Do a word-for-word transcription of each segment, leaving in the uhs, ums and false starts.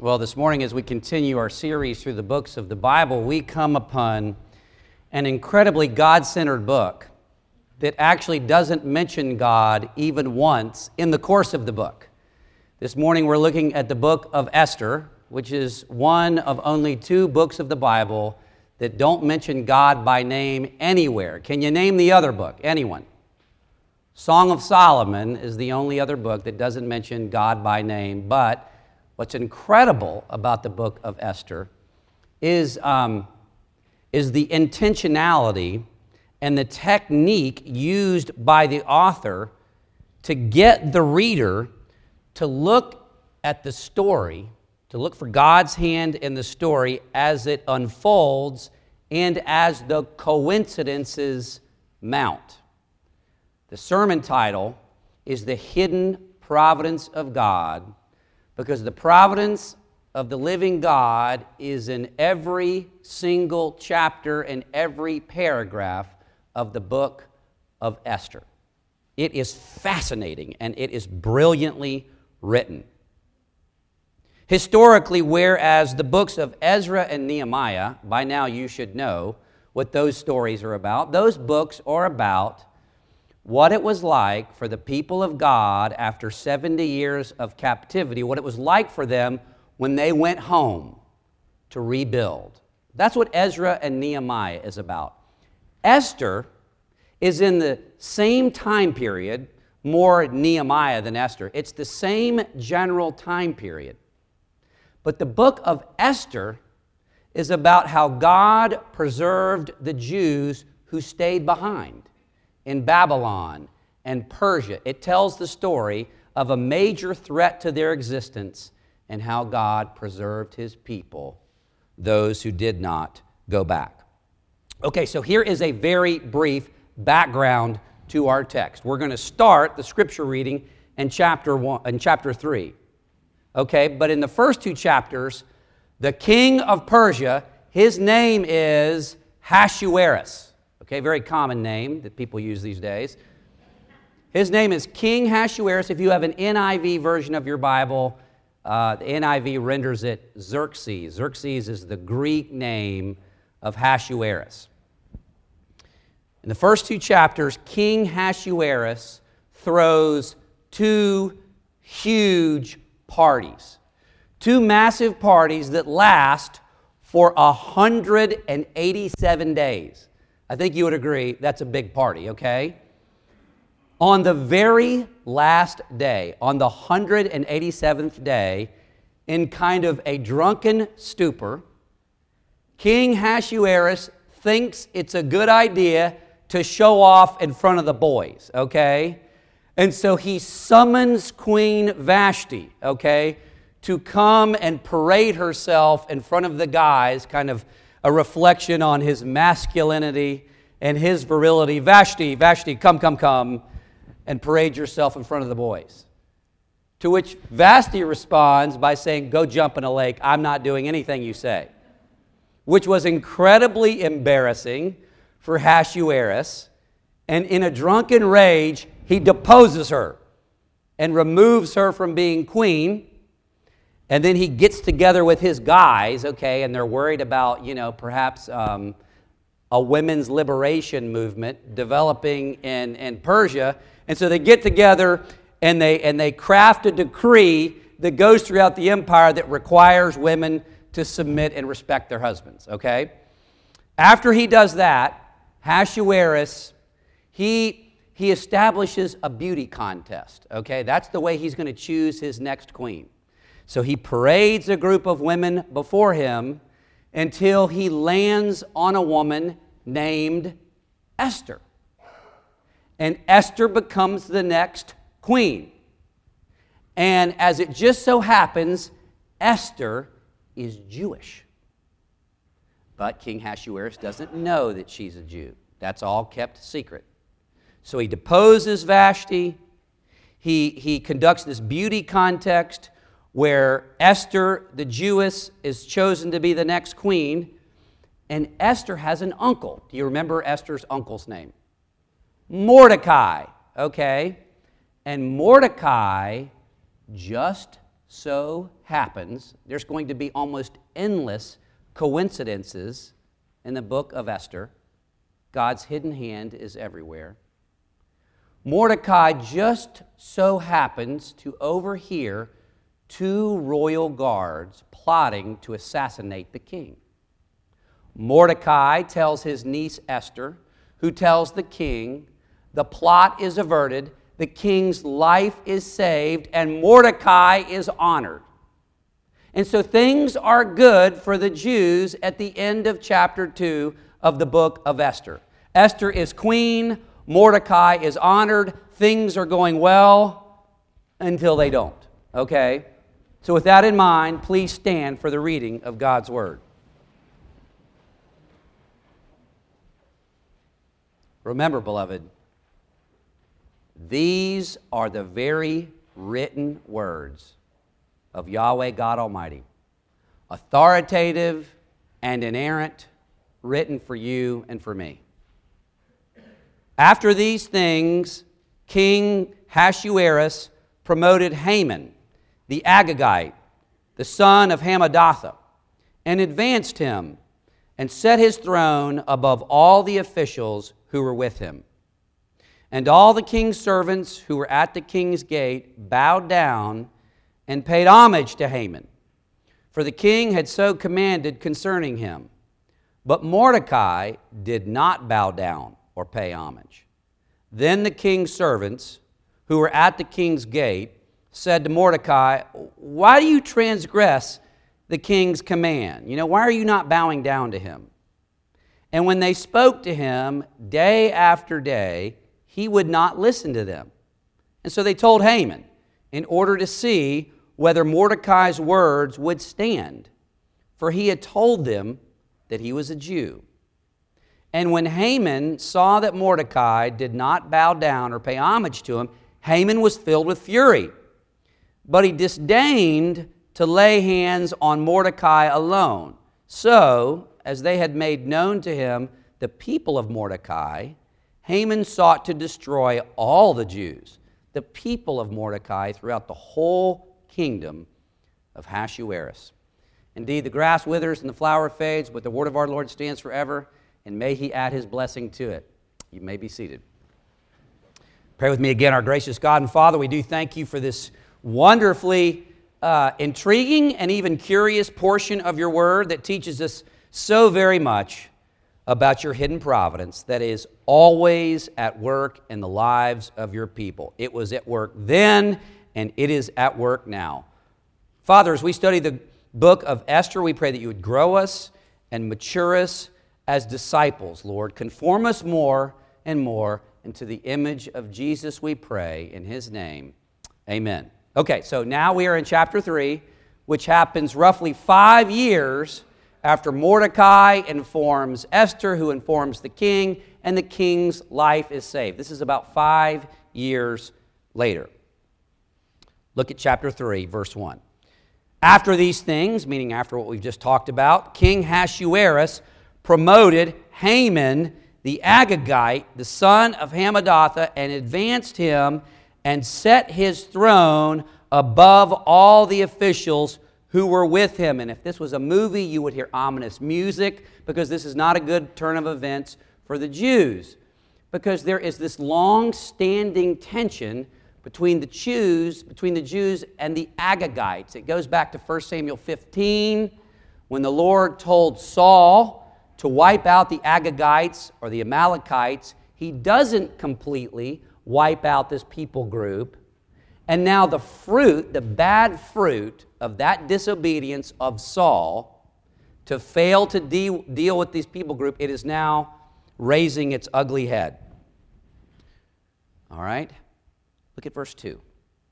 Well, this morning, as we continue our series through the books of the Bible, we come upon an incredibly God-centered book that actually doesn't mention God even once in the course of the book. This morning, we're looking at the book of Esther, which is one of only two books of the Bible that don't mention God by name anywhere. Can you name the other book? Anyone? Song of Solomon is the only other book that doesn't mention God by name, but what's incredible about the book of Esther is, um, is the intentionality and the technique used by the author to get the reader to look at the story, to look for God's hand in the story as it unfolds and as the coincidences mount. The sermon title is The Hidden Providence of God, because the providence of the living God is in every single chapter and every paragraph of the book of Esther. It is fascinating and it is brilliantly written. Historically, whereas the books of Ezra and Nehemiah, by now you should know what those stories are about, those books are about what it was like for the people of God after seventy years of captivity, what it was like for them when they went home to rebuild. That's what Ezra and Nehemiah is about. Esther is in the same time period, more Nehemiah than Esther. It's the same general time period. But the book of Esther is about how God preserved the Jews who stayed behind in Babylon and Persia. It tells the story of a major threat to their existence and how God preserved His people, those who did not go back. Okay, so here is a very brief background to our text. We're going to start the scripture reading in chapter one, in chapter three. Okay, but in the first two chapters, the king of Persia, his name is Ahasuerus. Okay, very common name that people use these days. His name is King Ahasuerus. If you have an N I V version of your Bible, uh, the N I V renders it Xerxes. Xerxes is the Greek name of Ahasuerus. In the first two chapters, King Ahasuerus throws two huge parties, two massive parties that last for one hundred eighty-seven days. I think you would agree that's a big party, okay? On the very last day, on the one hundred eighty-seventh day, in kind of a drunken stupor, King Ahasuerus thinks it's a good idea to show off in front of the boys, okay? And so he summons Queen Vashti, okay, to come and parade herself in front of the guys, kind of a reflection on his masculinity and his virility. Vashti, Vashti, come, come, come, and parade yourself in front of the boys. To which Vashti responds by saying, go jump in a lake. I'm not doing anything you say. Which was incredibly embarrassing for Ahasuerus. And in a drunken rage, he deposes her and removes her from being queen. And then he gets together with his guys, okay, and they're worried about, you know, perhaps um, a women's liberation movement developing in, in Persia. And so they get together and they, and they craft a decree that goes throughout the empire that requires women to submit and respect their husbands, okay? After he does that, Ahasuerus, he, he establishes a beauty contest, okay? That's the way he's going to choose his next queen. So he parades a group of women before him until he lands on a woman named Esther. And Esther becomes the next queen. And as it just so happens, Esther is Jewish. But King Ahasuerus doesn't know that she's a Jew. That's all kept secret. So he deposes Vashti. He, he conducts this beauty contest where Esther, the Jewess, is chosen to be the next queen, and Esther has an uncle. Do you remember Esther's uncle's name? Mordecai, okay? And Mordecai just so happens, there's going to be almost endless coincidences in the book of Esther. God's hidden hand is everywhere. Mordecai just so happens to overhear two royal guards plotting to assassinate the king. Mordecai tells his niece Esther, who tells the king, the plot is averted, the king's life is saved, and Mordecai is honored. And so things are good for the Jews at the end of chapter two of the book of Esther. Esther is queen, Mordecai is honored, things are going well until they don't, okay? So with that in mind, please stand for the reading of God's Word. Remember, beloved, these are the very written words of Yahweh God Almighty, authoritative and inerrant, written for you and for me. After these things, King Ahasuerus promoted Haman, the Agagite, the son of Hammedatha, and advanced him and set his throne above all the officials who were with him. And all the king's servants who were at the king's gate bowed down and paid homage to Haman, for the king had so commanded concerning him. But Mordecai did not bow down or pay homage. Then the king's servants who were at the king's gate said to Mordecai, why do you transgress the king's command? You know, why are you not bowing down to him? And when they spoke to him day after day, he would not listen to them. And so they told Haman, in order to see whether Mordecai's words would stand, for he had told them that he was a Jew. And when Haman saw that Mordecai did not bow down or pay homage to him, Haman was filled with fury. But he disdained to lay hands on Mordecai alone. So, as they had made known to him the people of Mordecai, Haman sought to destroy all the Jews, the people of Mordecai, throughout the whole kingdom of Ahasuerus. Indeed, the grass withers and the flower fades, but the word of our Lord stands forever, and may he add his blessing to it. You may be seated. Pray with me again. Our gracious God and Father, we do thank you for this wonderfully uh, intriguing and even curious portion of your word that teaches us so very much about your hidden providence that is always at work in the lives of your people. It was at work then, and it is at work now. Father, as we study the book of Esther, we pray that you would grow us and mature us as disciples, Lord. Conform us more and more into the image of Jesus, we pray, in his name. Amen. Okay, so now we are in chapter three, which happens roughly five years after Mordecai informs Esther, who informs the king, and the king's life is saved. This is about five years later. Look at chapter three, verse one. After these things, meaning after what we've just talked about, King Ahasuerus promoted Haman the Agagite, the son of Hammedatha, and advanced him and set his throne above all the officials who were with him. And if this was a movie, you would hear ominous music, because this is not a good turn of events for the Jews, because there is this long-standing tension between the Jews, between the Jews and the Agagites. It goes back to First Samuel fifteen, when the Lord told Saul to wipe out the Agagites or the Amalekites. He doesn't completely wipe out this people group. And now the fruit, the bad fruit of that disobedience of Saul to fail to de- deal with this people group, it is now raising its ugly head. All right? Look at verse two.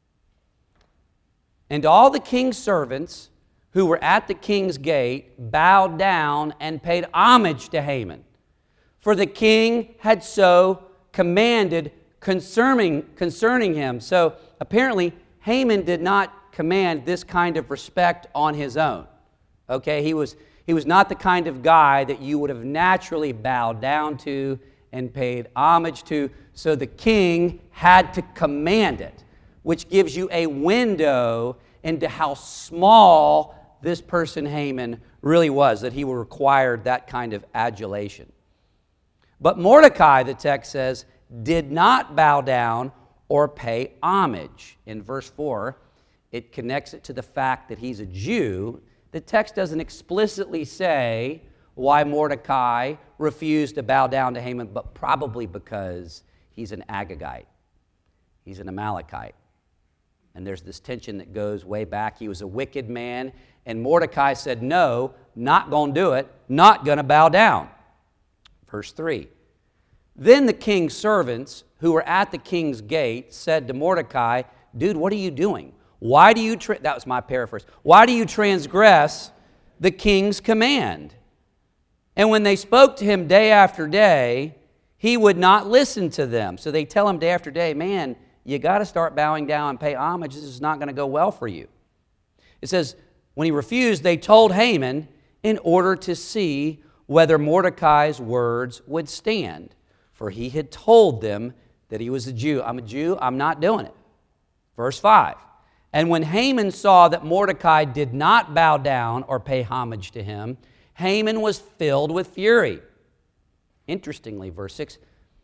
And all the king's servants who were at the king's gate bowed down and paid homage to Haman, for the king had so commanded concerning, concerning him. So apparently, Haman did not command this kind of respect on his own. Okay, he was, he was not the kind of guy that you would have naturally bowed down to and paid homage to, so the king had to command it, which gives you a window into how small this person Haman really was, that he required that kind of adulation. But Mordecai, the text says, did not bow down or pay homage. In verse four, it connects it to the fact that he's a Jew. The text doesn't explicitly say why Mordecai refused to bow down to Haman, but probably because he's an Agagite. He's an Amalekite. And there's this tension that goes way back. He was a wicked man, and Mordecai said, no, not going to do it, not going to bow down. Verse three, then the king's servants who were at the king's gate said to Mordecai, dude, what are you doing? Why do you, tra- that was my paraphrase, why do you transgress the king's command? And when they spoke to him day after day, he would not listen to them. So they tell him day after day, man, you got to start bowing down and pay homage. This is not going to go well for you. It says, when he refused, they told Haman in order to see whether Mordecai's words would stand. For he had told them that he was a Jew. I'm a Jew, I'm not doing it. Verse five, and when Haman saw that Mordecai did not bow down or pay homage to him, Haman was filled with fury. Interestingly, verse six,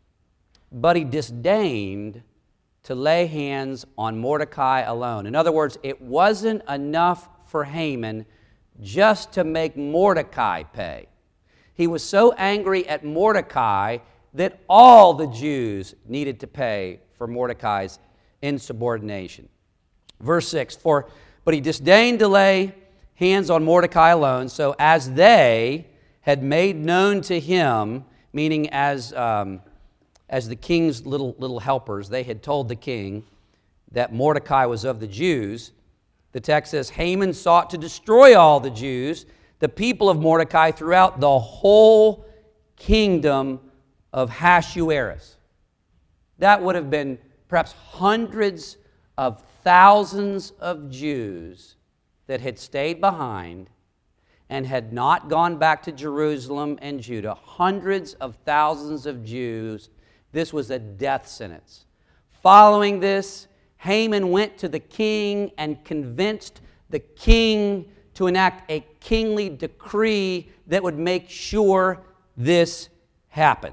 but he disdained to lay hands on Mordecai alone. In other words, it wasn't enough for Haman just to make Mordecai pay. He was so angry at Mordecai that all the Jews needed to pay for Mordecai's insubordination. Verse six, for but he disdained to lay hands on Mordecai alone, so as they had made known to him, meaning as um, as the king's little little helpers, they had told the king that Mordecai was of the Jews. The text says, Haman sought to destroy all the Jews, the people of Mordecai, throughout the whole kingdom of Ahasuerus. That would have been perhaps hundreds of thousands of Jews that had stayed behind and had not gone back to Jerusalem and Judah. Hundreds of thousands of Jews. This was a death sentence. Following this, Haman went to the king and convinced the king to enact a kingly decree that would make sure this happened.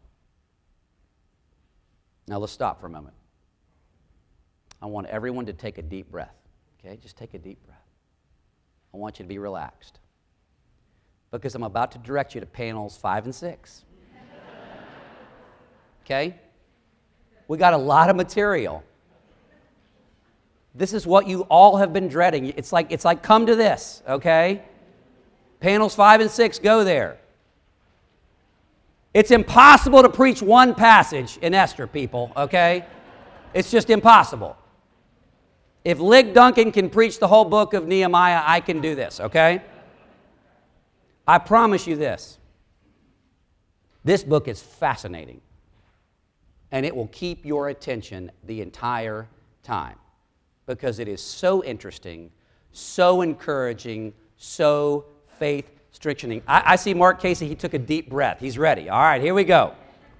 Now let's stop for a moment. I want everyone to take a deep breath. Okay, just take a deep breath. I want you to be relaxed, because I'm about to direct you to panels five and six. Okay? We got a lot of material. This is what you all have been dreading. It's like, it's like come to this, okay? Panels five and six, go there. It's impossible to preach one passage in Esther, people, okay? It's just impossible. If Lig Duncan can preach the whole book of Nehemiah, I can do this, okay? I promise you this. This book is fascinating, and it will keep your attention the entire time, because it is so interesting, so encouraging, so faith-strengthening. I, I see Mark Casey, he took a deep breath. He's ready. All right, here we go.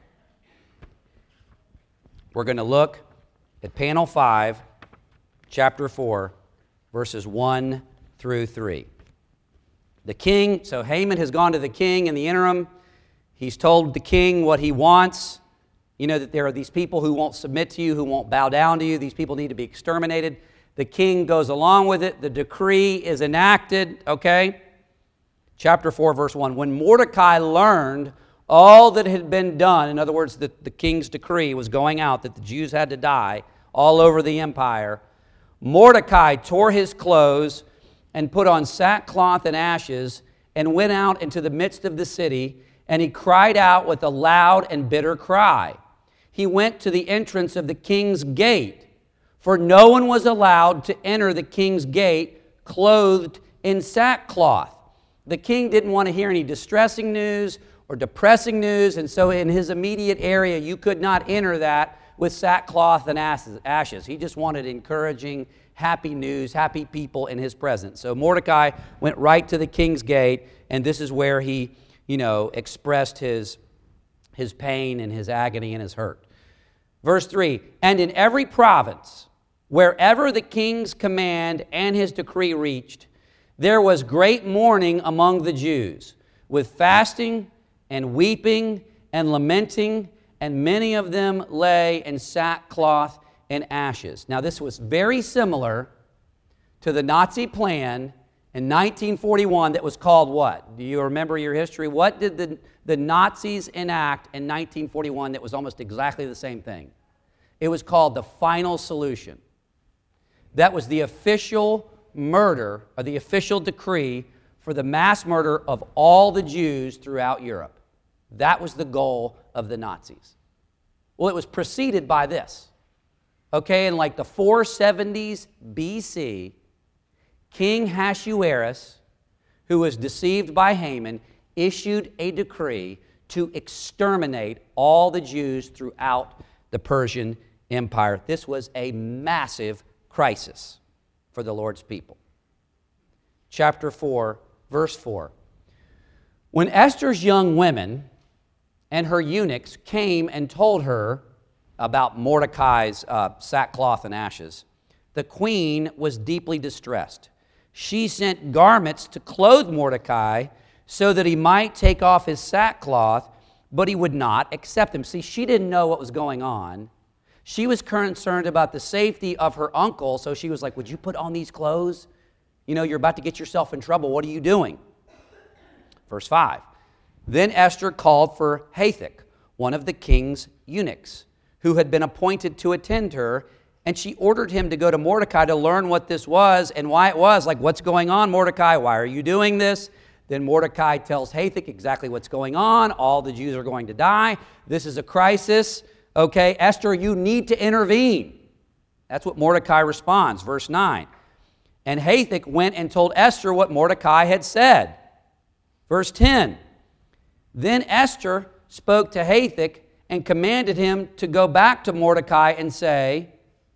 We're going to look at panel five, chapter four, verses one through three. The king, so Haman has gone to the king in the interim. He's told the king what he wants. You know that there are these people who won't submit to you, who won't bow down to you. These people need to be exterminated. The king goes along with it. The decree is enacted, okay? Chapter four, verse one. When Mordecai learned all that had been done, in other words, that the king's decree was going out, that the Jews had to die all over the empire, Mordecai tore his clothes and put on sackcloth and ashes and went out into the midst of the city, and he cried out with a loud and bitter cry. He went to the entrance of the king's gate, for no one was allowed to enter the king's gate clothed in sackcloth. The king didn't want to hear any distressing news or depressing news, and so in his immediate area, you could not enter that with sackcloth and ashes. He just wanted encouraging, happy news, happy people in his presence. So Mordecai went right to the king's gate, and this is where he, you know, expressed his, his pain and his agony and his hurt. Verse three, and in every province wherever the king's command and his decree reached, there was great mourning among the Jews, with fasting and weeping and lamenting, and many of them lay in sackcloth and ashes. Now, this was very similar to the Nazi plan in nineteen forty-one that was called what? Do you remember your history? What did the, the Nazis enact in nineteen forty-one that was almost exactly the same thing? It was called the Final Solution. That was the official murder, or the official decree for the mass murder of all the Jews throughout Europe. That was the goal of the Nazis. Well, it was preceded by this. Okay, in like the four seventies B C, King Ahasuerus, who was deceived by Haman, issued a decree to exterminate all the Jews throughout the Persian Empire. This was a massive crisis for the Lord's people. Chapter four, verse four. When Esther's young women and her eunuchs came and told her about Mordecai's uh, sackcloth and ashes, the queen was deeply distressed. She sent garments to clothe Mordecai so that he might take off his sackcloth, but he would not accept them. See, she didn't know what was going on. She was concerned about the safety of her uncle, so she was like, would you put on these clothes? You know, you're about to get yourself in trouble. What are you doing? Verse five. Then Esther called for Hathach, one of the king's eunuchs, who had been appointed to attend her, and she ordered him to go to Mordecai to learn what this was and why it was. Like, what's going on, Mordecai? Why are you doing this? Then Mordecai tells Hathach exactly what's going on. All the Jews are going to die. This is a crisis. Okay, Esther, you need to intervene. That's what Mordecai responds. Verse nine. And Hathach went and told Esther what Mordecai had said. Verse ten. Then Esther spoke to Hathach and commanded him to go back to Mordecai and say,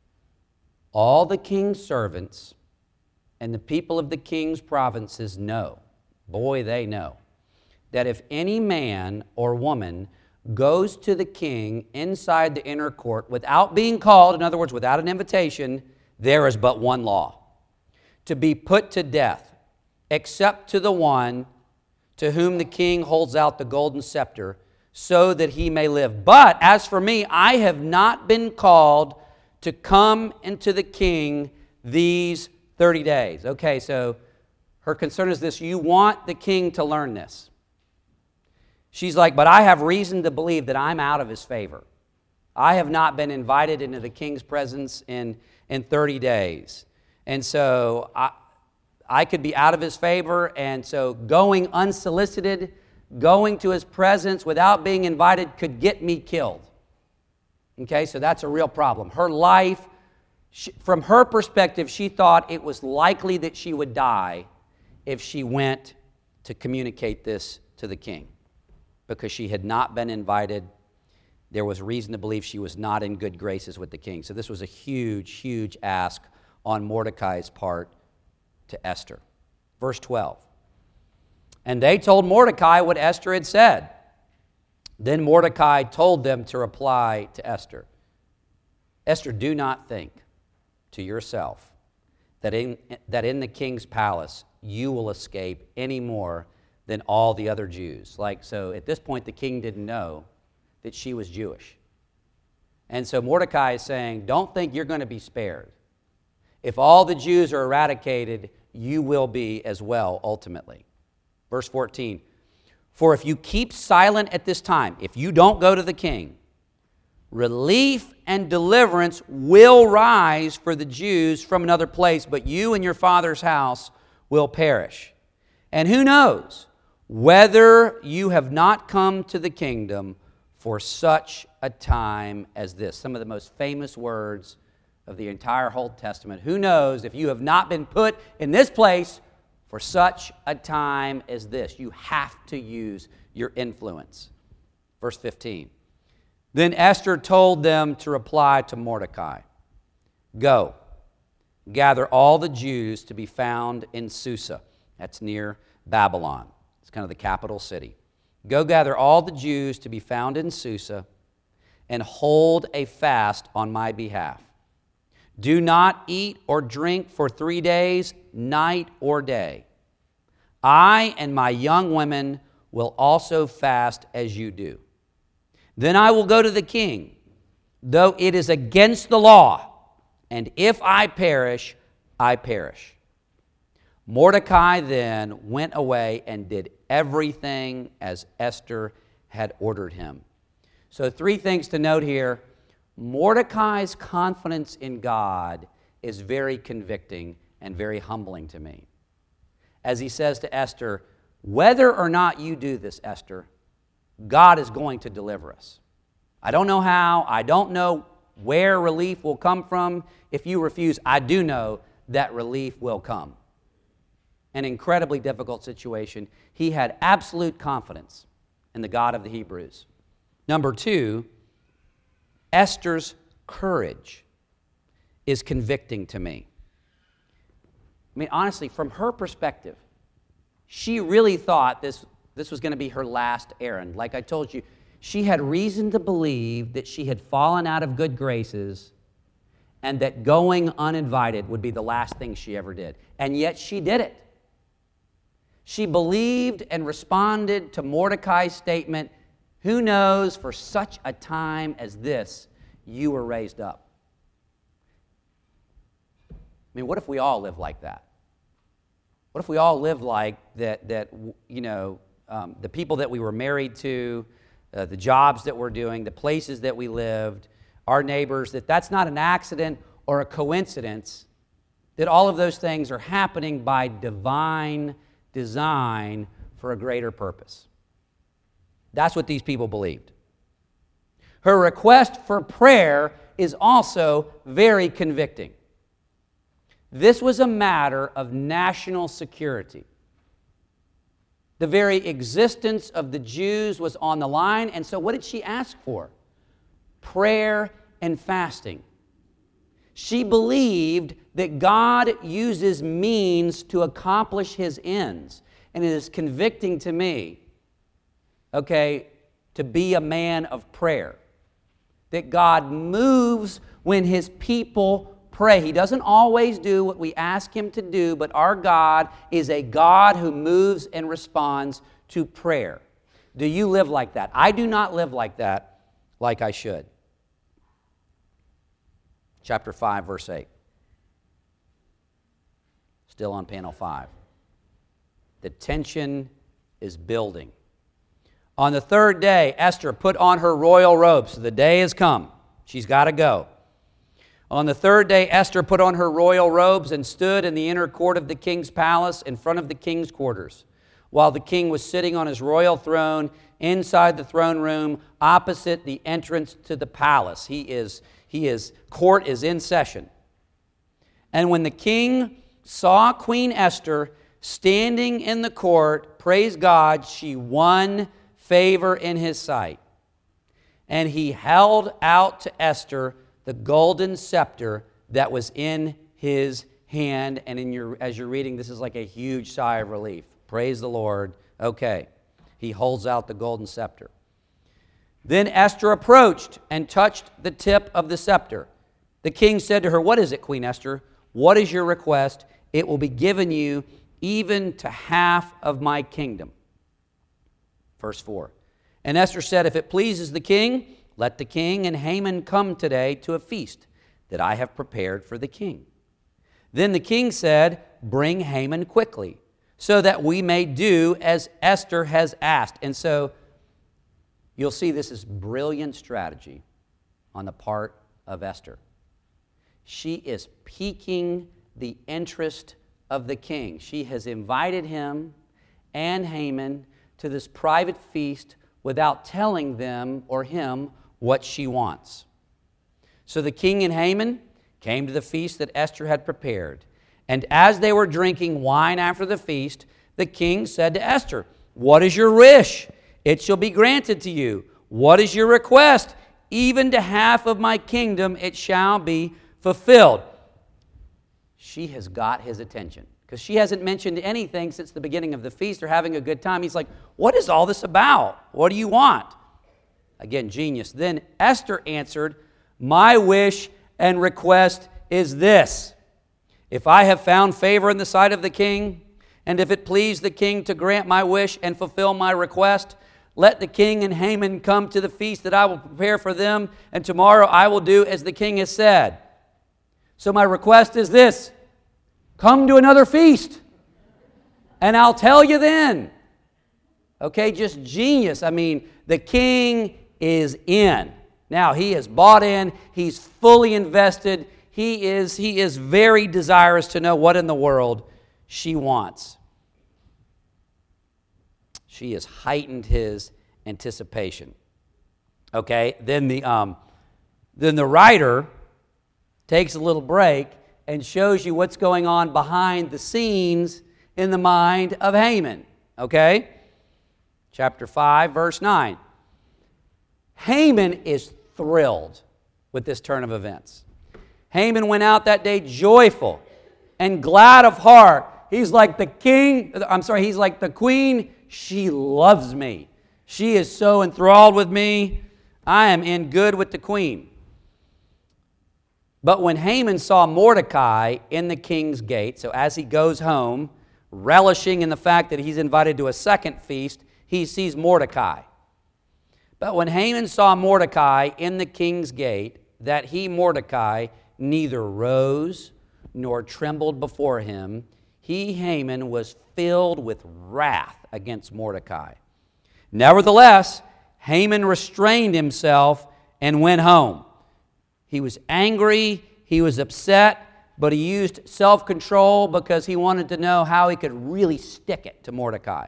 all the king's servants and the people of the king's provinces know, boy, they know, that if any man or woman goes to the king inside the inner court without being called, in other words, without an invitation, there is but one law, to be put to death, except to the one to whom the king holds out the golden scepter, so that he may live. But as for me, I have not been called to come into the king these thirty days. Okay, so her concern is this: you want the king to learn this. She's like, but I have reason to believe that I'm out of his favor. I have not been invited into the king's presence in, in thirty days. And so I, I could be out of his favor, and so going unsolicited, going to his presence without being invited could get me killed. Okay, so that's a real problem. Her life, she, from her perspective, she thought it was likely that she would die if she went to communicate this to the king, because she had not been invited. There was reason to believe she was not in good graces with the king. So this was a huge, huge ask on Mordecai's part to Esther. Verse twelve. And they told Mordecai what Esther had said. Then Mordecai told them to reply to Esther, Esther, do not think to yourself that in, that in the king's palace you will escape any more than all the other Jews. Like, so at this point, the king didn't know that she was Jewish. And so Mordecai is saying, don't think you're going to be spared. If all the Jews are eradicated, you will be as well, ultimately. Verse fourteen, for if you keep silent at this time, if you don't go to the king, relief and deliverance will rise for the Jews from another place, but you and your father's house will perish. And who knows whether you have not come to the kingdom for such a time as this. Some of the most famous words of the entire Old Testament. Who knows if you have not been put in this place for such a time as this. You have to use your influence. Verse fifteen. Then Esther told them to reply to Mordecai, go, gather all the Jews to be found in Susa. That's near Babylon. It's kind of the capital city. Go gather all the Jews to be found in Susa and hold a fast on my behalf. Do not eat or drink for three days, night or day. I and my young women will also fast as you do. Then I will go to the king, though it is against the law, and if I perish, I perish." Mordecai then went away and did everything as Esther had ordered him. So three things to note here. Mordecai's confidence in God is very convicting and very humbling to me. As he says to Esther, "Whether or not you do this, Esther, God is going to deliver us. I don't know how. I don't know where relief will come from. If you refuse, I do know that relief will come." An incredibly difficult situation. He had absolute confidence in the God of the Hebrews. Number two, Esther's courage is convicting to me. I mean, honestly, from her perspective, she really thought this, this was going to be her last errand. Like I told you, she had reason to believe that she had fallen out of good graces and that going uninvited would be the last thing she ever did. And yet she did it. She believed and responded to Mordecai's statement, "Who knows, for such a time as this, you were raised up." I mean, what if we all lived like that? What if we all lived like that, that you know, um, the people that we were married to, uh, the jobs that we're doing, the places that we lived, our neighbors, that that's not an accident or a coincidence, that all of those things are happening by divine design for a greater purpose. That's what these people believed. Her request for prayer is also very convicting. This was a matter of national security. The very existence of the Jews was on the line, and so what did she ask for? Prayer and fasting. She believed that God uses means to accomplish His ends, and it is convicting to me, okay, to be a man of prayer. That God moves when His people pray. He doesn't always do what we ask Him to do, but our God is a God who moves and responds to prayer. Do you live like that? I do not live like that like I should. Chapter five, verse eight. Still on panel five. The tension is building. On the third day, Esther put on her royal robes. So the day has come. She's got to go. On the third day, Esther put on her royal robes and stood in the inner court of the king's palace in front of the king's quarters, while the king was sitting on his royal throne inside the throne room opposite the entrance to the palace. He is, he is, court is in session. And when the king saw Queen Esther standing in the court, praise God, she won favor in his sight. And he held out to Esther the golden scepter that was in his hand. And in your, as you're reading, this is like a huge sigh of relief. Praise the Lord. Okay. He holds out the golden scepter. Then Esther approached and touched the tip of the scepter. The king said to her, "What is it, Queen Esther? What is your request? It will be given you even to half of my kingdom." Verse four. And Esther said, "If it pleases the king, let the king and Haman come today to a feast that I have prepared for the king." Then the king said, "Bring Haman quickly, so that we may do as Esther has asked." And so you'll see this is brilliant strategy on the part of Esther. She is piquing the interest of the king. She has invited him and Haman to this private feast without telling them or him what she wants. So the king and Haman came to the feast that Esther had prepared. And as they were drinking wine after the feast, the king said to Esther, "What is your wish? It shall be granted to you. What is your request? Even to half of my kingdom it shall be fulfilled." She has got his attention because she hasn't mentioned anything since the beginning of the feast. They're having a good time. He's like, "What is all this about? What do you want?" Again, genius. Then Esther answered, "My wish and request is this: if I have found favor in the sight of the king, and if it please the king to grant my wish and fulfill my request, let the king and Haman come to the feast that I will prepare for them, and tomorrow I will do as the king has said. So my request is this: come to another feast, and I'll tell you then. Okay, just genius. I mean, the king is in. Now, he is bought in. He's fully invested. He is, he is very desirous to know what in the world she wants. She has heightened his anticipation. Okay, then the, um, then the writer takes a little break and shows you what's going on behind the scenes in the mind of Haman. Okay? Chapter five, verse nine. Haman is thrilled with this turn of events. Haman went out that day joyful and glad of heart. He's like the king, I'm sorry, he's like the queen. She loves me. She is so enthralled with me. I am in good with the queen. But when Haman saw Mordecai in the king's gate, so as he goes home, relishing in the fact that he's invited to a second feast, he sees Mordecai. But when Haman saw Mordecai in the king's gate, that he, Mordecai, neither rose nor trembled before him, he, Haman, was filled with wrath against Mordecai. Nevertheless, Haman restrained himself and went home. He was angry, he was upset, but he used self-control because he wanted to know how he could really stick it to Mordecai.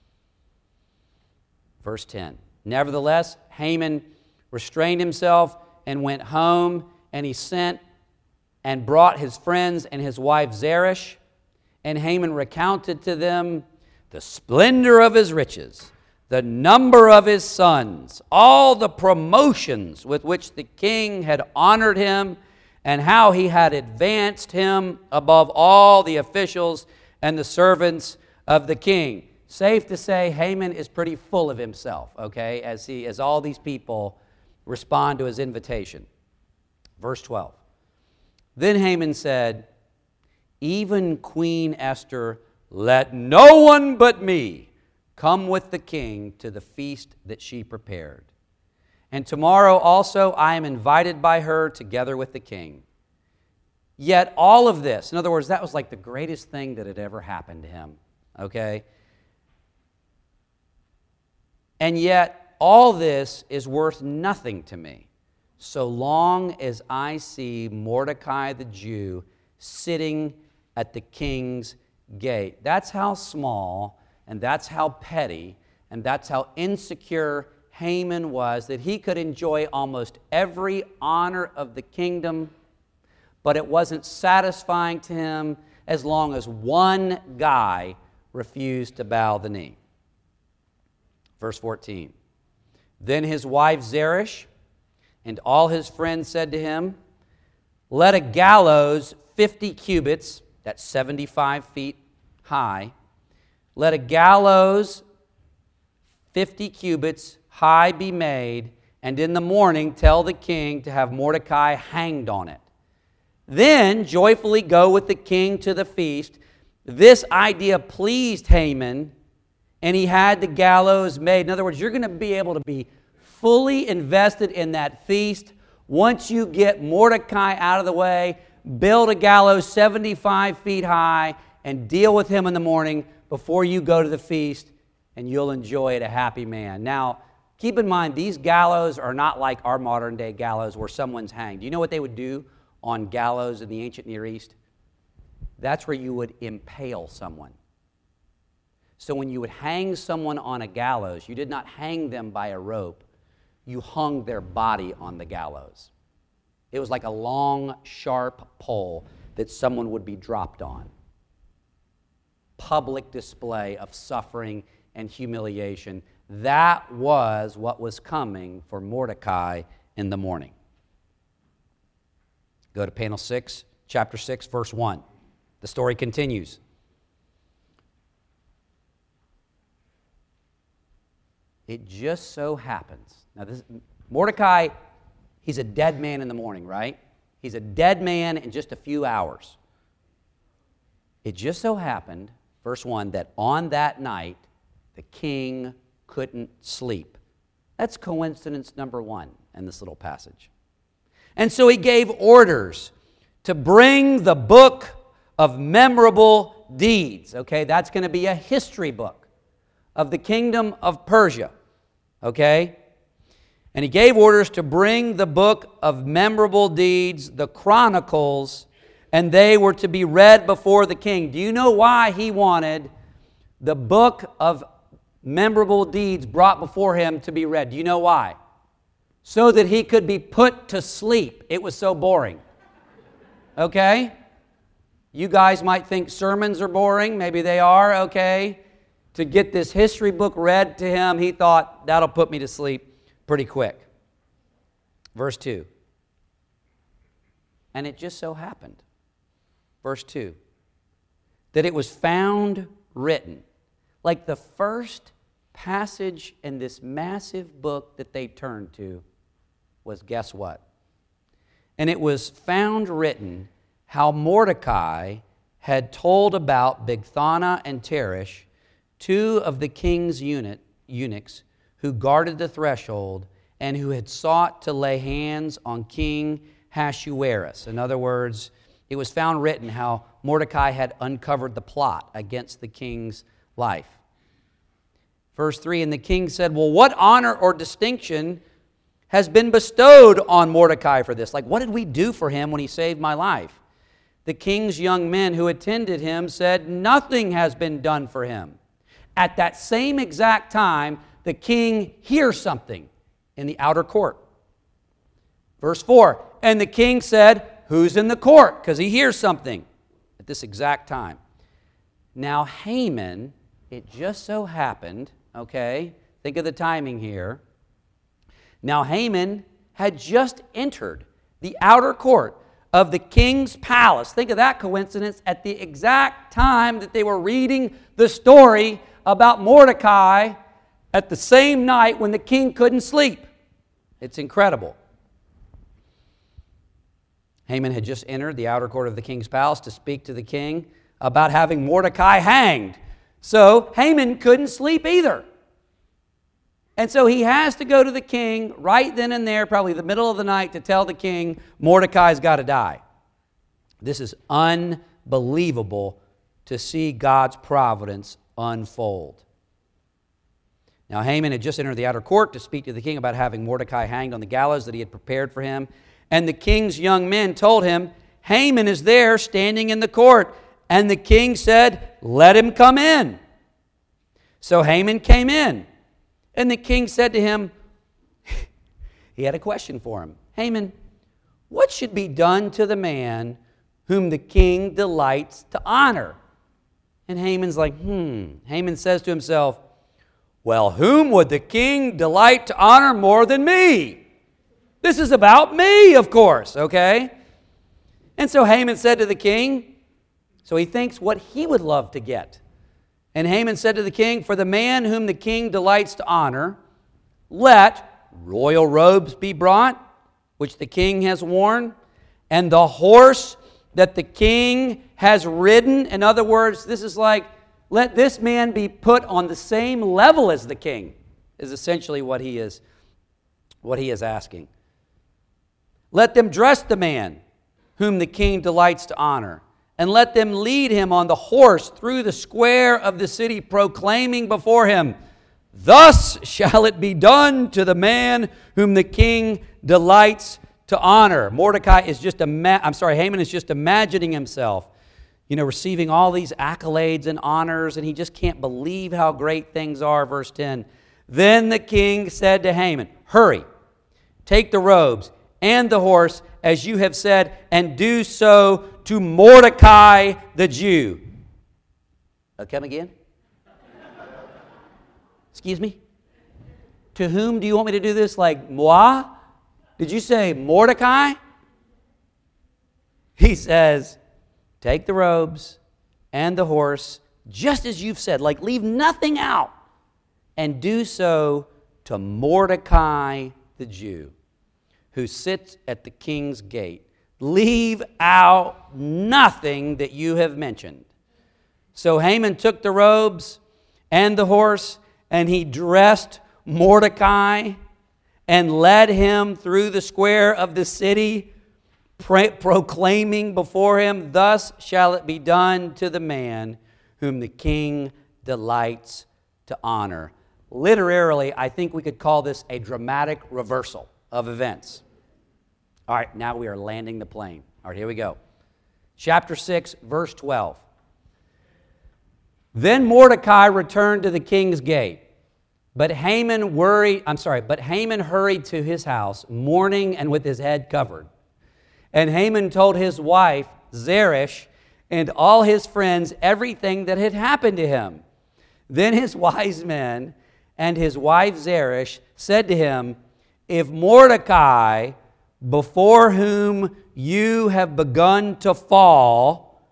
Verse ten. Nevertheless, Haman restrained himself and went home, and he sent and brought his friends and his wife Zeresh, and Haman recounted to them the splendor of his riches, the number of his sons, all the promotions with which the king had honored him, and how he had advanced him above all the officials and the servants of the king. Safe to say, Haman is pretty full of himself, okay, as he, as all these people respond to his invitation. Verse twelve. Then Haman said, even Queen Esther, let no one but me come with the king to the feast that she prepared. And tomorrow also I am invited by her together with the king. Yet all of this, in other words, that was like the greatest thing that had ever happened to him, okay? And yet all this is worth nothing to me, so long as I see Mordecai the Jew sitting at the king's gate. That's how small, and that's how petty, and that's how insecure Haman was, that he could enjoy almost every honor of the kingdom, but it wasn't satisfying to him as long as one guy refused to bow the knee. Verse fourteen. Then his wife Zeresh and all his friends said to him, let a gallows fifty cubits, that's seventy-five feet high, let a gallows fifty cubits high be made, and in the morning tell the king to have Mordecai hanged on it. Then joyfully go with the king to the feast. This idea pleased Haman, and he had the gallows made. In other words, you're going to be able to be fully invested in that feast once you get Mordecai out of the way, build a gallows seventy-five feet high, and deal with him in the morning before you go to the feast, and you'll enjoy it a happy man. Now, keep in mind, these gallows are not like our modern day gallows where someone's hanged. Do you know what they would do on gallows in the ancient Near East? That's where you would impale someone. So when you would hang someone on a gallows, you did not hang them by a rope. You hung their body on the gallows. It was like a long, sharp pole that someone would be dropped on. Public display of suffering and humiliation. That was what was coming for Mordecai in the morning. Go to panel six, chapter six, verse one. The story continues. It just so happens. Now, this Mordecai, he's a dead man in the morning, right? He's a dead man in just a few hours. It just so happened, verse one, that on that night, the king couldn't sleep. That's coincidence number one in this little passage. And so he gave orders to bring the book of memorable deeds. Okay, that's going to be a history book of the kingdom of Persia. Okay? And he gave orders to bring the book of memorable deeds, the Chronicles, and they were to be read before the king. Do you know why he wanted the book of memorable deeds brought before him to be read? Do you know why? So that he could be put to sleep. It was so boring. Okay? You guys might think sermons are boring. Maybe they are, okay? To get this history book read to him, he thought, that'll put me to sleep pretty quick. Verse two. And it just so happened, verse two, that it was found written. Like the first passage in this massive book that they turned to was, guess what? And it was found written how Mordecai had told about Bigthana and Teresh, two of the king's unit, eunuchs, who guarded the threshold and who had sought to lay hands on King Ahasuerus. In other words, it was found written how Mordecai had uncovered the plot against the king's life. Verse three, and the king said, well, what honor or distinction has been bestowed on Mordecai for this? Like, what did we do for him when he saved my life? The king's young men who attended him said, nothing has been done for him. At that same exact time, the king hears something in the outer court. Verse four, and the king said, who's in the court? Because he hears something at this exact time. Now Haman, it just so happened, okay, think of the timing here. Now Haman had just entered the outer court of the king's palace. Think of that coincidence, at the exact time that they were reading the story about Mordecai at the same night when the king couldn't sleep. It's incredible. Haman had just entered the outer court of the king's palace to speak to the king about having Mordecai hanged. So Haman couldn't sleep either. And so he has to go to the king right then and there, probably the middle of the night, to tell the king Mordecai's got to die. This is unbelievable to see God's providence unfold. Now Haman had just entered the outer court to speak to the king about having Mordecai hanged on the gallows that he had prepared for him. And the king's young men told him, Haman is there standing in the court. And the king said, let him come in. So Haman came in. And the king said to him, he had a question for him. Haman, what should be done to the man whom the king delights to honor? And Haman's like, hmm. Haman says to himself, well, whom would the king delight to honor more than me? This is about me, of course, okay? And so Haman said to the king, so he thinks what he would love to get. And Haman said to the king, for the man whom the king delights to honor, let royal robes be brought, which the king has worn, and the horse that the king has ridden. In other words, this is like, let this man be put on the same level as the king, is essentially what he is, what he is asking. Let them dress the man whom the king delights to honor, and let them lead him on the horse through the square of the city, proclaiming before him, thus shall it be done to the man whom the king delights to honor. Mordecai is just, ima- I'm sorry, Haman is just imagining himself, you know, receiving all these accolades and honors, and he just can't believe how great things are. Verse ten, then the king said to Haman, hurry, take the robes and the horse, as you have said, and do so to Mordecai the Jew. Uh, come again? Excuse me? To whom do you want me to do this? Like, moi? Did you say Mordecai? He says, take the robes and the horse, just as you've said, like leave nothing out, and do so to Mordecai the Jew, who sits at the king's gate. leave out nothing that you have mentioned." So Haman took the robes and the horse, and he dressed Mordecai and led him through the square of the city, pro- proclaiming before him, "Thus shall it be done to the man whom the king delights to honor." Literally, I think we could call this a dramatic reversal of events. All right, now we are landing the plane. All right, here we go. Chapter six, verse twelve. "Then Mordecai returned to the king's gate, but Haman worried, I'm sorry, but Haman hurried to his house, mourning and with his head covered. And Haman told his wife, Zeresh, and all his friends everything that had happened to him. Then his wise men and his wife Zeresh said to him, 'If Mordecai, before whom you have begun to fall,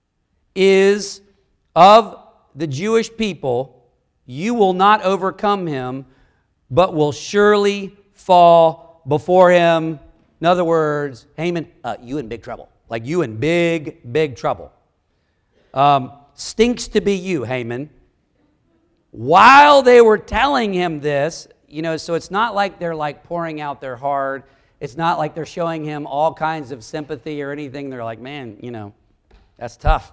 is of the Jewish people, you will not overcome him, but will surely fall before him.'" In other words, Haman, uh, you in big trouble. Like you in big, big trouble. Um, stinks to be you, Haman. While they were telling him this, you know, so it's not like they're like pouring out their heart. It's not like they're showing him all kinds of sympathy or anything. They're like, man, you know, that's tough.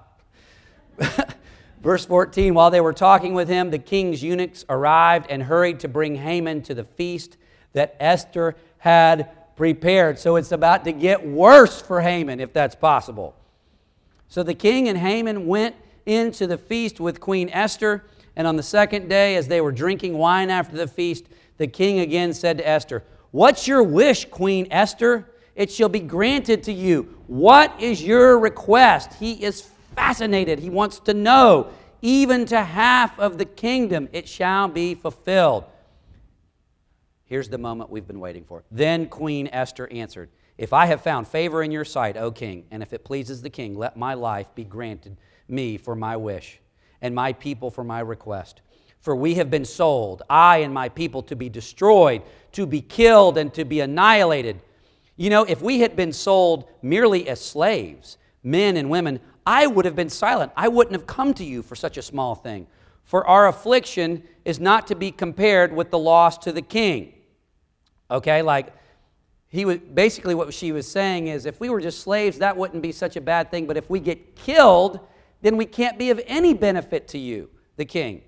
Verse fourteen, "While they were talking with him, the king's eunuchs arrived and hurried to bring Haman to the feast that Esther had prepared." So it's about to get worse for Haman, if that's possible. So the king and Haman went into the feast with Queen Esther, and on the second day, as they were drinking wine after the feast, the king again said to Esther, "What's your wish, Queen Esther? It shall be granted to you. What is your request?" He is fascinated. He wants to know. "Even to half of the kingdom it shall be fulfilled." Here's the moment we've been waiting for. "Then Queen Esther answered, 'If I have found favor in your sight, O king, and if it pleases the king, let my life be granted me for my wish, and my people for my request. For we have been sold, I and my people, to be destroyed, to be killed, and to be annihilated. You know, if we had been sold merely as slaves, men and women, I would have been silent. I wouldn't have come to you for such a small thing. For our affliction is not to be compared with the loss to the king." Okay, like he was basically what she was saying is, if we were just slaves, that wouldn't be such a bad thing. But if we get killed, then we can't be of any benefit to you, the king.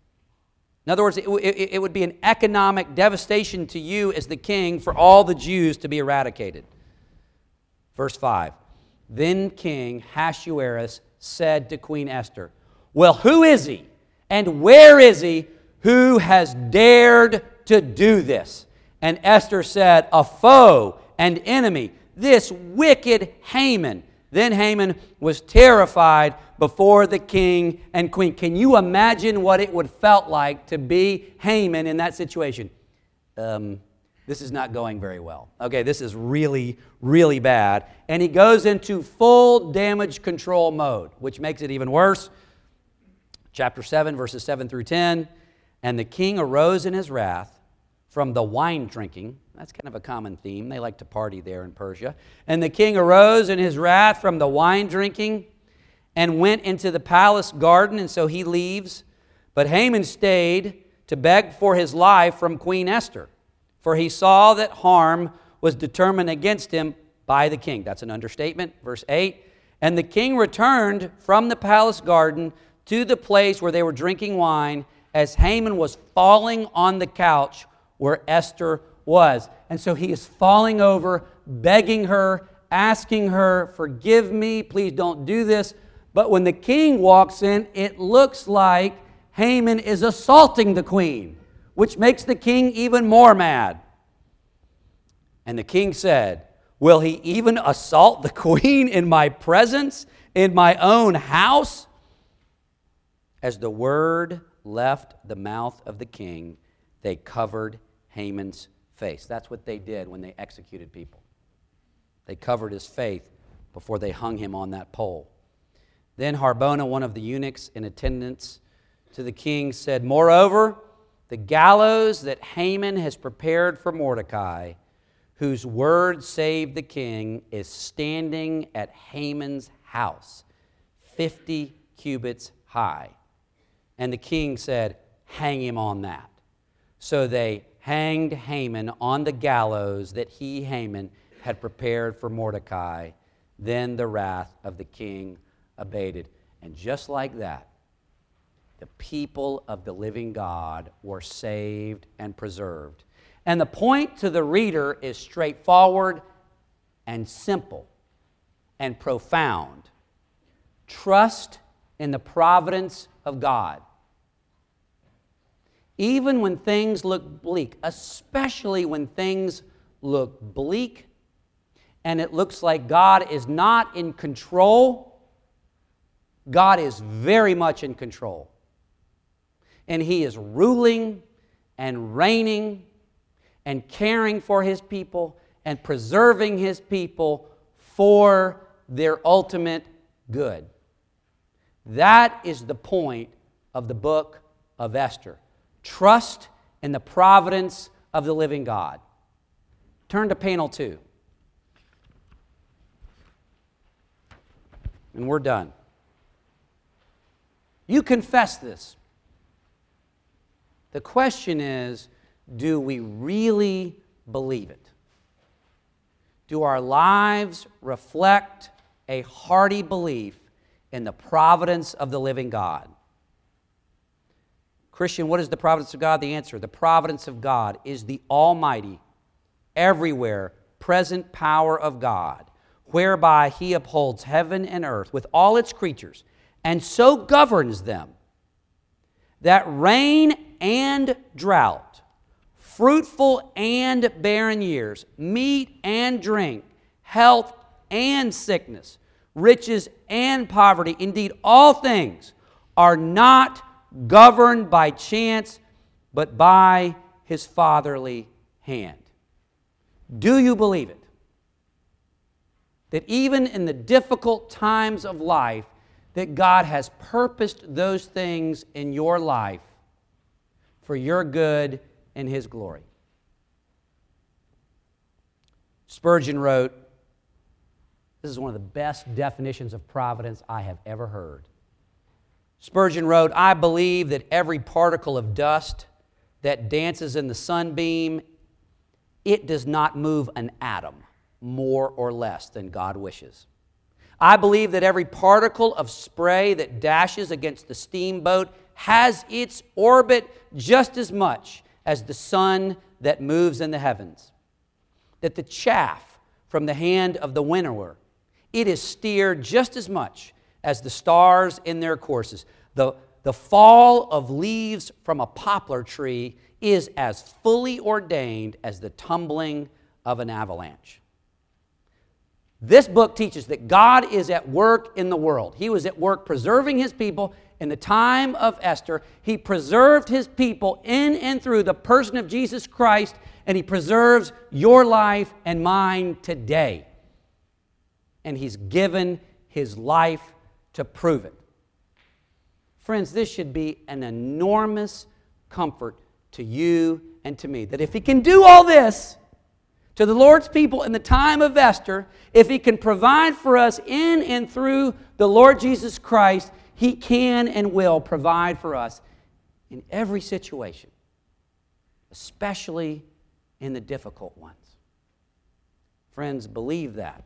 In other words, it, it, it would be an economic devastation to you as the king for all the Jews to be eradicated. Verse five. "Then King Ahasuerus said to Queen Esther, 'Well, who is he? And where is he who has dared to do this?' And Esther said, 'A foe and enemy, this wicked Haman.' Then Haman was terrified before the king and queen." Can you imagine what it would felt like to be Haman in that situation? Um, this is not going very well. Okay, this is really, really bad. And he goes into full damage control mode, which makes it even worse. Chapter seven, verses seven through ten. "And the king arose in his wrath from the wine drinking." That's kind of a common theme. They like to party there in Persia. "And the king arose in his wrath from the wine drinking and went into the palace garden," and so he leaves. "But Haman stayed to beg for his life from Queen Esther, for he saw that harm was determined against him by the king." That's an understatement. Verse eight. "And the king returned from the palace garden to the place where they were drinking wine, as Haman was falling on the couch where Esther was." And so he is falling over, begging her, asking her, "Forgive me, please don't do this." But when the king walks in, it looks like Haman is assaulting the queen, which makes the king even more mad. "And the king said, 'Will he even assault the queen in my presence, in my own house?' As the word left the mouth of the king, they covered Haman's face." That's what they did when they executed people. They covered his face before they hung him on that pole. Then Harbona, one of the eunuchs in attendance to the king, said, "Moreover, the gallows that Haman has prepared for Mordecai, whose word saved the king, is standing at Haman's house, fifty cubits high. And the king said, hang him on that. So they hanged Haman on the gallows that he, Haman, had prepared for Mordecai. Then the wrath of the king abated. And just like that, the people of the living God were saved and preserved. And the point to the reader is straightforward and simple and profound. Trust in the providence of God. Even when things look bleak, especially when things look bleak and it looks like God is not in control, God is very much in control. And He is ruling and reigning and caring for His people and preserving His people for their ultimate good. That is the point of the book of Esther. Trust in the providence of the living God. Turn to panel two. And we're done. You confess this. The question is, do we really believe it? Do our lives reflect a hearty belief in the providence of the living God? Christian, what is the providence of God? The answer, the providence of God is the almighty, everywhere present power of God, whereby He upholds heaven and earth with all its creatures, and so governs them that rain and drought, fruitful and barren years, meat and drink, health and sickness, riches and poverty, indeed all things are not governed by chance, but by His fatherly hand. Do you believe it? That even in the difficult times of life, that God has purposed those things in your life for your good and His glory. Spurgeon wrote, this is one of the best definitions of providence I have ever heard. Spurgeon wrote, I believe that every particle of dust that dances in the sunbeam, it does not move an atom more or less than God wishes. I believe that every particle of spray that dashes against the steamboat has its orbit just as much as the sun that moves in the heavens. That the chaff from the hand of the winnower, it is steered just as much as the stars in their courses. The, the fall of leaves from a poplar tree is as fully ordained as the tumbling of an avalanche. This book teaches that God is at work in the world. He was at work preserving His people in the time of Esther. He preserved His people in and through the person of Jesus Christ, and He preserves your life and mine today. And He's given His life to prove it. Friends, this should be an enormous comfort to you and to me, that if He can do all this to the Lord's people in the time of Esther, if He can provide for us in and through the Lord Jesus Christ, He can and will provide for us in every situation, especially in the difficult ones. Friends, believe that,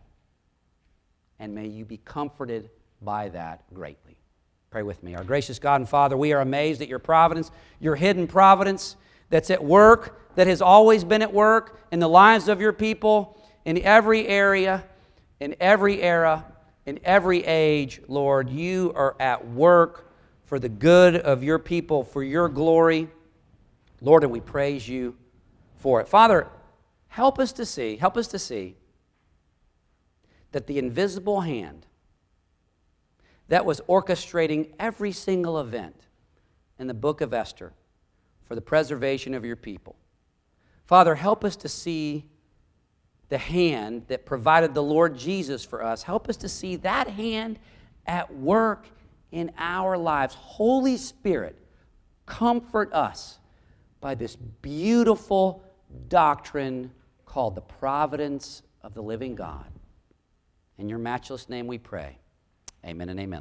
and may you be comforted by that greatly. Pray with me. Our gracious God and Father, we are amazed at Your providence, Your hidden providence that's at work, that has always been at work in the lives of Your people, in every area, in every era, in every age. Lord, You are at work for the good of Your people, for Your glory. Lord, and we praise You for it. Father, help us to see, help us to see that the invisible hand that was orchestrating every single event in the book of Esther for the preservation of Your people. Father, help us to see the hand that provided the Lord Jesus for us. Help us to see that hand at work in our lives. Holy Spirit, comfort us by this beautiful doctrine called the providence of the living God. In your matchless name we pray. Amen and amen.